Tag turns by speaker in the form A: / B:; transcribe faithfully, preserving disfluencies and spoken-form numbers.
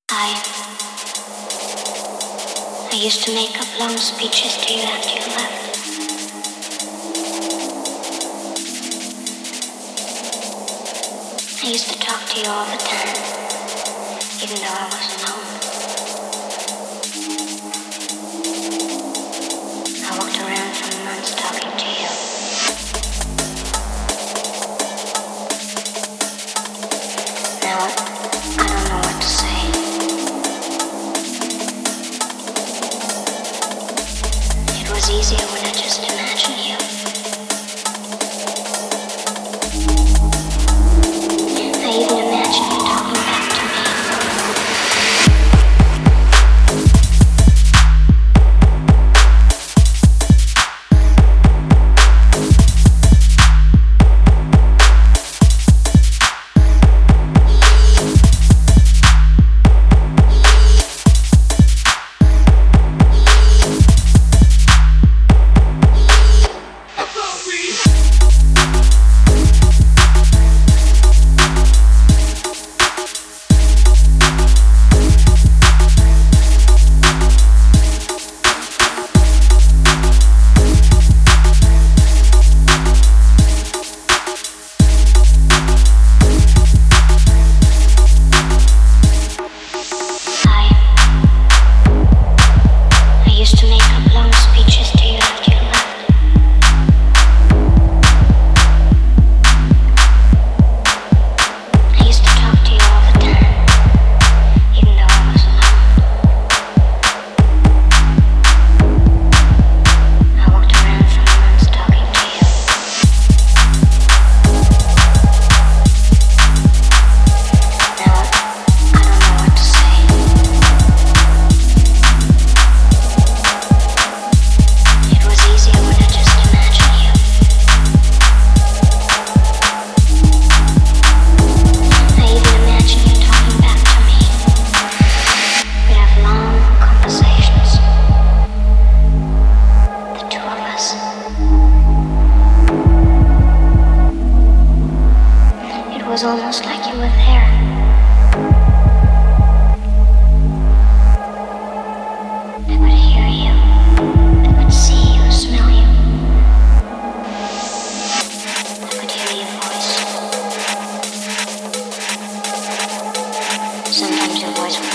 A: I I used to make up long speeches to you after you left. I used to talk to you all the time, even though I wasn't home. I walked around for months talking to you. Now I don't know what to say. It was easier when I just imagined you. I even imagined you talking back to me. It was almost like you were there. I could hear you. I could see you, smell you. I could hear your voice. Sometimes your voice